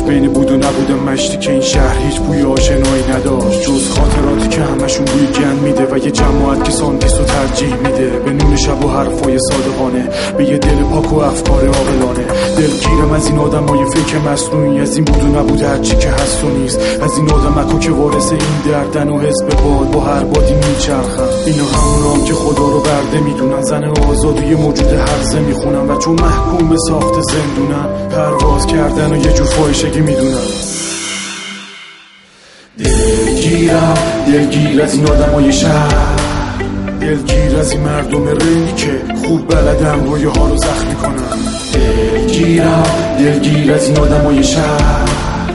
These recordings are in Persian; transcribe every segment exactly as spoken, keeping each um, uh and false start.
بین بود و نبودم مشتی که این شهر هیچ بوی آشنایی نداشت جز خاطراتی که همشون بوی گند میده و یه جماعت که ساندیس رو ترجیح میده به نون شب و حرفای صادقانه، به یه دل پاک و افکار عاقلانه. دلگیرم از این آدمای فکر مصنوعی، از این بود و نبود هرچی که هست و نیست، از این آدمکو که وارث این دردن و حس به باد با هر بادی میچرخن. اینا همونام که خدا رو برده میدونن، زن آزاد و یه موجود هرزه میخونن و چون محکوم به ساخت زندونن پرواز کردن و یه جور فاحشگی میدونن. دلگیرم دلگیر از این آدمای شهر، دلگیر از این مردم رنگی که خوب بلدن رویه ها رو زخمی کنن. دلگیرم دلگیر از این آدمای شهر،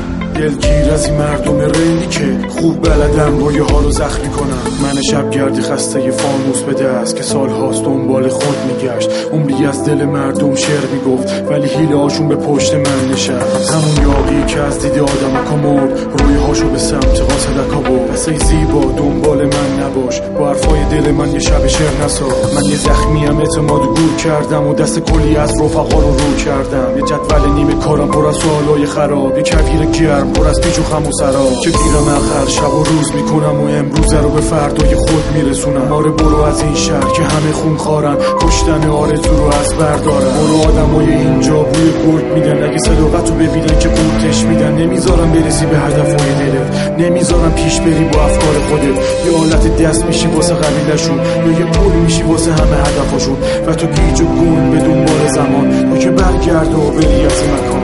دلگیر از این مردم رنگی که خوب بلدن رویه ها رو زخمی کنن. من شبگردی خسته ی فانوس به دست که سالهاست دنبال خود میگشت، عمری از دل مردم شعر میگفت ولی حیله هاشون به پشت من نشست. همون یاقی که از دید آدمکا مرد، رویه هاشو به سمت قاصدکا برد. پس ای زیبا دنبال من نباش، با حرفای دل من یه شب شعر نساز. من یه زخمیم اعتماد گور کردم و دست کلی از رفقا رو رو کردم. یه جدول نیمه کارم پر از سوالای خراب، یه کویر گرم پر از پیچ و خم و سراب که گیرم آخر شب و روز میکنم و امروز رو به فردای خود میرسونم. آره برو از این شهر که همه خون خارن، کشتن آرزو رو از بردارن. برو آدمای اینجا بوی گرگ میدن، اگه صداقتو ببینن که قورتش میدن. نمیذارم برسی به هدفهای دلت، نمیذارم پیش بری با افکار خودت. یه حالت دست میشی واسه قبیلشون، یا یه پول میشی واسه همه هدفاشون و تو گیج و گون به دنبال زمان، تو که برگرد و بری از این مکان.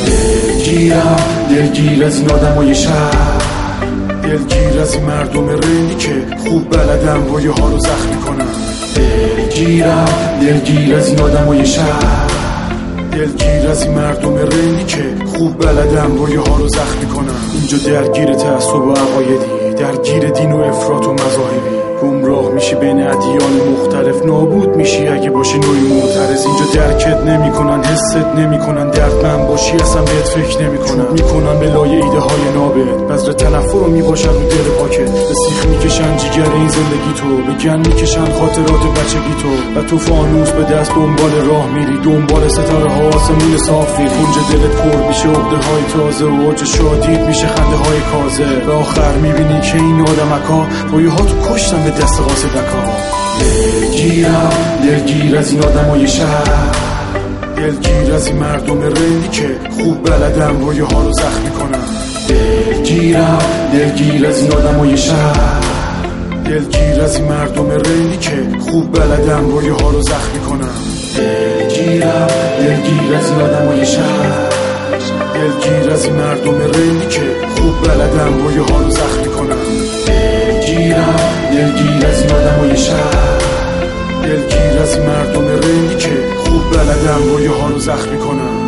دلگیرم دلگیر از این آدمای شهر، دلگیر از این مردم رنگی که خوب بلدن رویه ها رو زخمی کنن. دلگیرم دلگیر از این آدمای شهر، دلگیر از این مردم رنگی که خوب بلدن رویه ها رو زخمی کنن. اینجا درگیر تعصب و عقایدی، درگیر دین و افراط و مذاهبی، گمراه میشی بین ادیان مختلف، نابود میشی اگه باشی نوعی معترض. اینجا درکت نمیکنن، حست نمیکنن، دردمند باشی اصلا بهت فکر نمیکنن. میکنن به لای ایده های نابت، بذر تنفر رو میباشن رو دل پاکت. به سیخ میکشن جیگر این زندگی تو، به گن میکشن خاطرات بچگی تو و تو فانوس به دست دنبال راه میری، دنبال ستاره ها آسمون صاف میری. کنج دلت پر میشه عقده های تازه و اوج شادیت میشه خنده های کاذب. به آخر میبینی که این آدمکا رویه ها تو کشتن به دست قاصدکا. دلگیرم دلگیر از این آدمای شهر، دلگیر از این مردم رنگی که خوب بلدن رویه ها رو زخمی کنن. دلگیرم دلگیر از این آدمای شهر، دلگیر از این مردم رنگی که خوب بلدن رویه ها رو زخمی کنن. دلگیرم دلگیر از این آدمای شهر، دلگیر از این مردم رنگی که خوب بلدن رویه ها رو زخمی کنن. دلگیرم دلگیر از این آدمای شهر، دلگیر از این مردم رنگی که خوب بلدن رویه ها رو زخمی کنن.